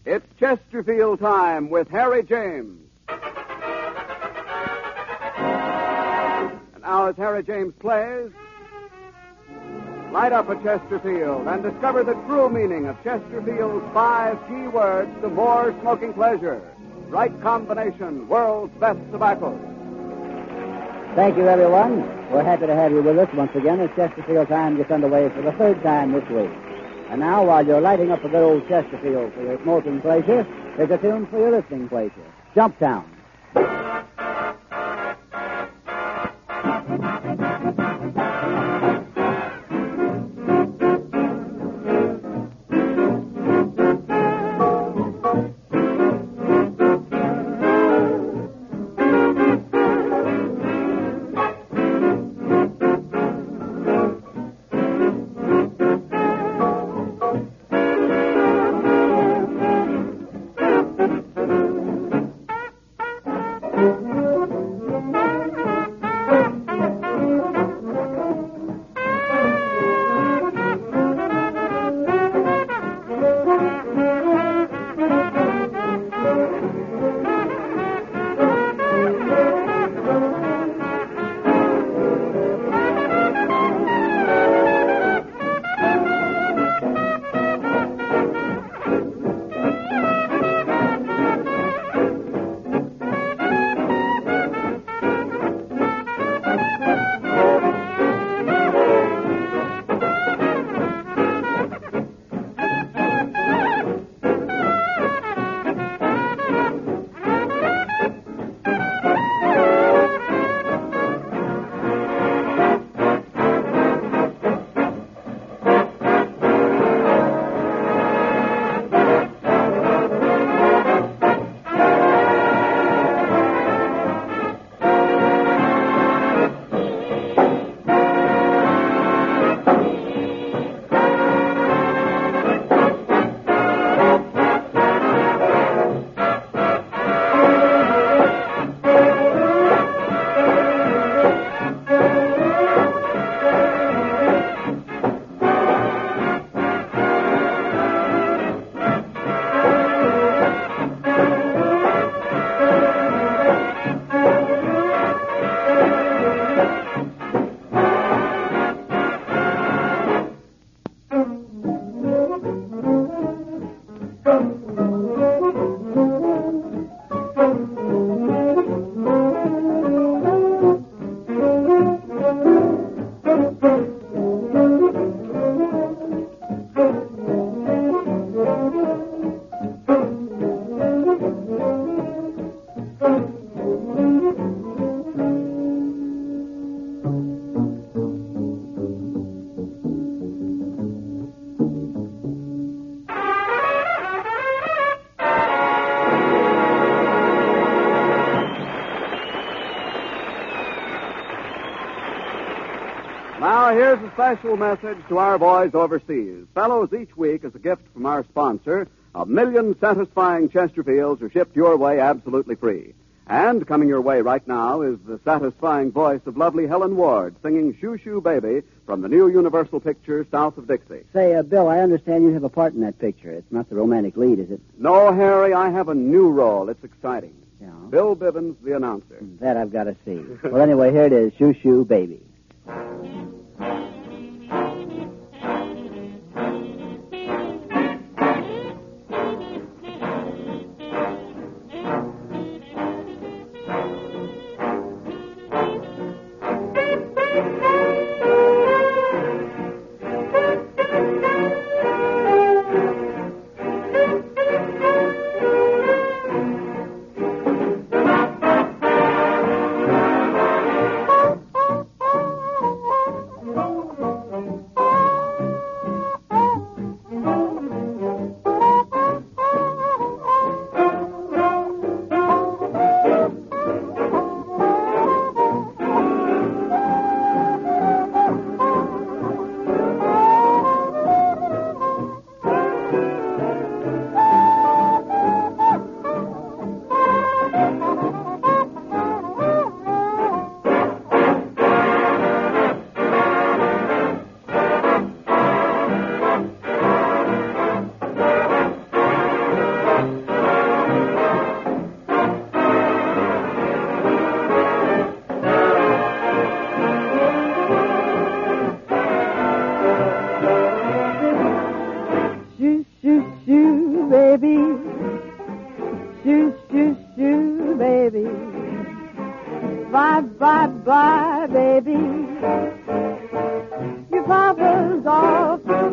It's Chesterfield time with Harry James. And now as Harry James plays, light up a Chesterfield and discover the true meaning of Chesterfield's 5 key words to more smoking pleasure. Right combination, world's best tobacco. Thank you, everyone. We're happy to have you with us once again as Chesterfield Time gets underway for the third time this week. And now, while you're lighting up a good old Chesterfield for your smoking pleasure, here's a tune for your listening pleasure. Jumptown. Now, here's a special message to our boys overseas. Fellows, each week, as a gift from our sponsor, 1 million satisfying Chesterfields are shipped your way absolutely free. And coming your way right now is the satisfying voice of lovely Helen Ward singing Shoo Shoo Baby from the new Universal picture, South of Dixie. Say, Bill, I understand you have a part in that picture. It's not the romantic lead, is it? No, Harry, I have a new role. It's exciting. Yeah. Bill Bivens, the announcer. That I've got to see. Well, anyway, here it is, Shoo Shoo Baby.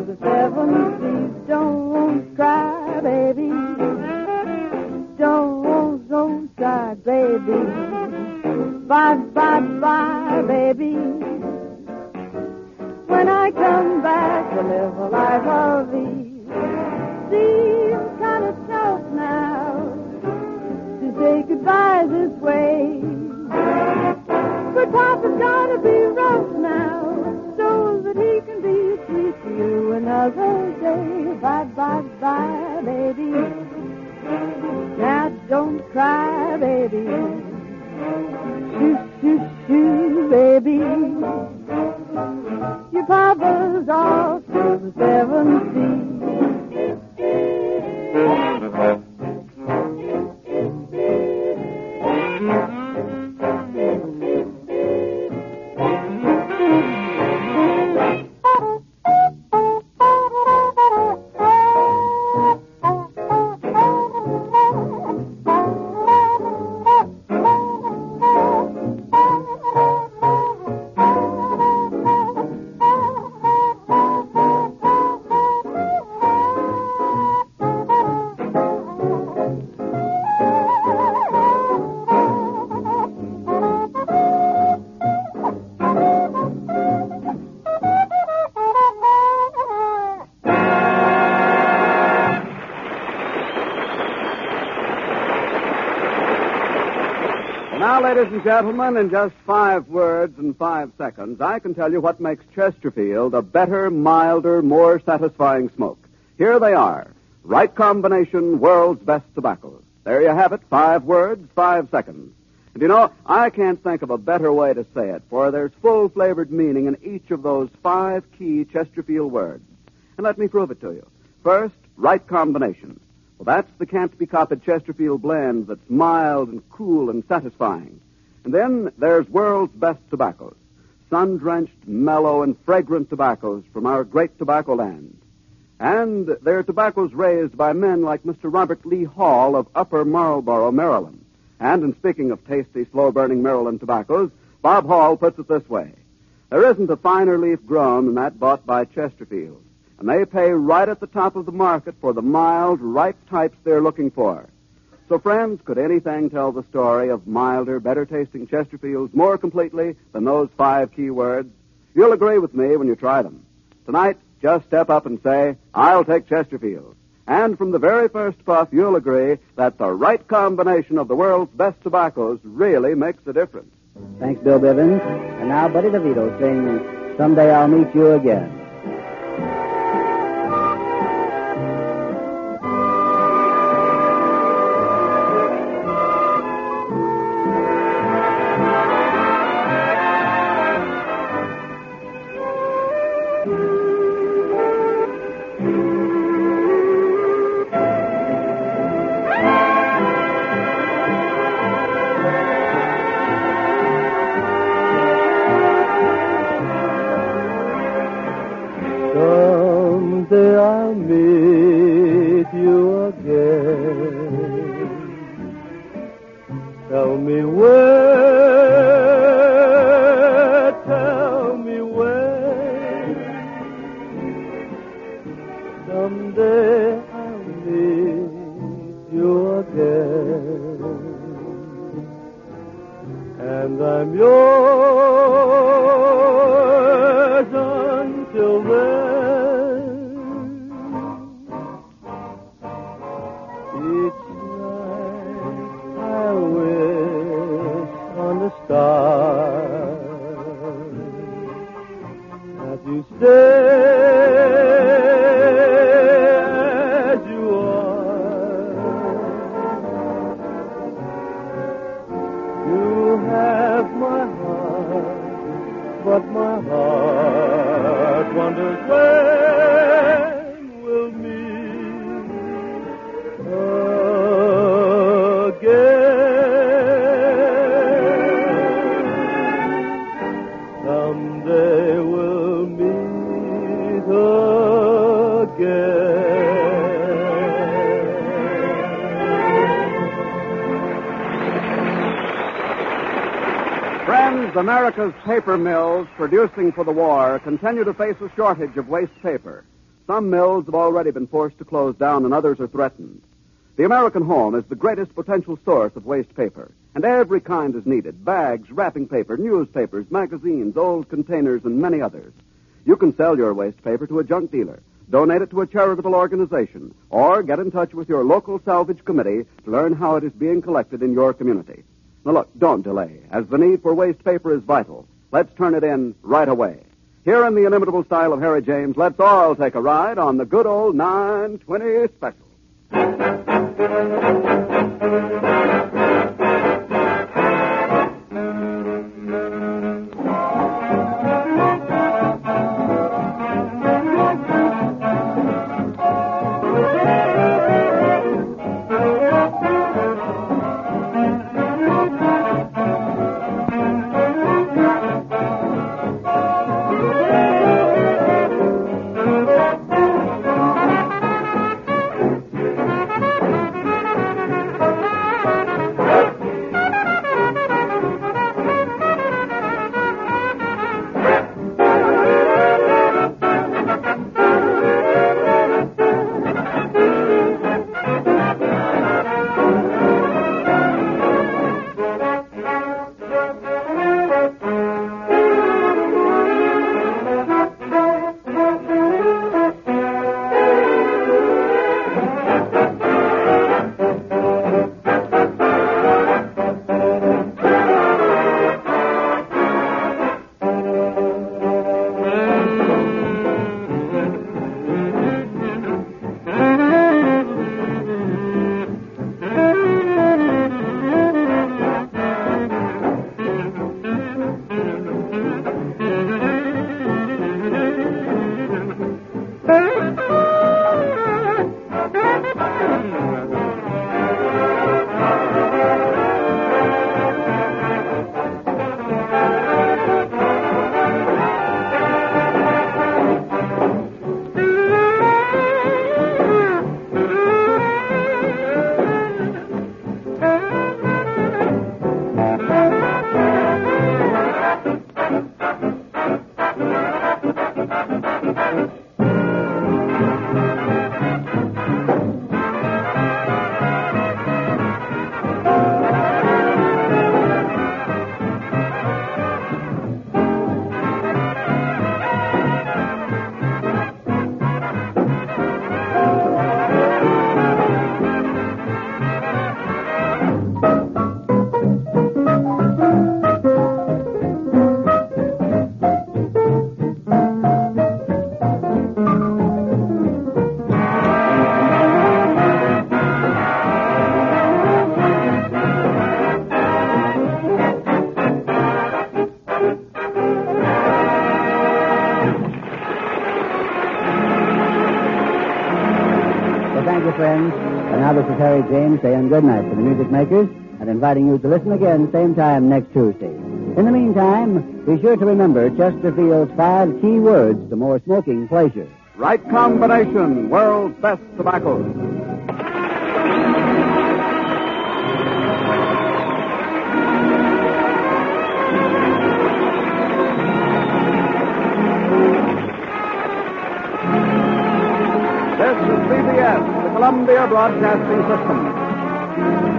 to the seven seas. Don't cry, baby. Don't cry, baby. Bye, bye, bye, baby. When I come back to live a life of ease, seems kind of tough now to say goodbye this way. But Papa's gotta be rough now so that he can be sweet to you another day. Bye, bye, bye, baby. Now don't cry, baby. Shoo, shoo, shoo, baby. Your Papa's off to the seven seas. Now, ladies and gentlemen, in just 5 words and 5 seconds, I can tell you what makes Chesterfield a better, milder, more satisfying smoke. Here they are. Right combination, world's best tobaccos. There you have it, 5 words, 5 seconds. And you know, I can't think of a better way to say it, for there's full-flavored meaning in each of those 5 key Chesterfield words. And let me prove it to you. First, right combination. Well, that's the can't-be-copied Chesterfield blend that's mild and cool and satisfying. And then there's world's best tobaccos, sun-drenched, mellow, and fragrant tobaccos from our great tobacco land. And they're tobaccos raised by men like Mr. Robert Lee Hall of Upper Marlboro, Maryland. And in speaking of tasty, slow-burning Maryland tobaccos, Bob Hall puts it this way. There isn't a finer leaf grown than that bought by Chesterfield. And they pay right at the top of the market for the mild, ripe types they're looking for. So, friends, could anything tell the story of milder, better-tasting Chesterfields more completely than those 5 key words? You'll agree with me when you try them. Tonight, just step up and say, I'll take Chesterfield. And from the very first puff, you'll agree that the right combination of the world's best tobaccos really makes a difference. Thanks, Bill Bivens. And now Buddy DeVito sing Someday I'll Meet You Again. Someday I'll meet you again. Tell me where, tell me when. Someday I'll meet you again. And I'm yours until then. Each night I wish on the stars that you stay as you are. You have my heart, but my heart wonders when we'll meet again. Someday we'll meet again. Friends, America's paper mills producing for the war continue to face a shortage of waste paper. Some mills have already been forced to close down and others are threatened. The American home is the greatest potential source of waste paper, and every kind is needed. Bags, wrapping paper, newspapers, magazines, old containers, and many others. You can sell your waste paper to a junk dealer, donate it to a charitable organization, or get in touch with your local salvage committee to learn how it is being collected in your community. Now look, don't delay, as the need for waste paper is vital. Let's turn it in right away. Here in the inimitable style of Harry James, let's all take a ride on the good old 920 Special. Thank you, friends. And now this is Harry James saying good night to the music makers and inviting you to listen again same time next Tuesday. In the meantime, be sure to remember Chesterfield's 5 key words to more smoking pleasure. Right combination, world's best tobacco. This is CBS, the Columbia Broadcasting System.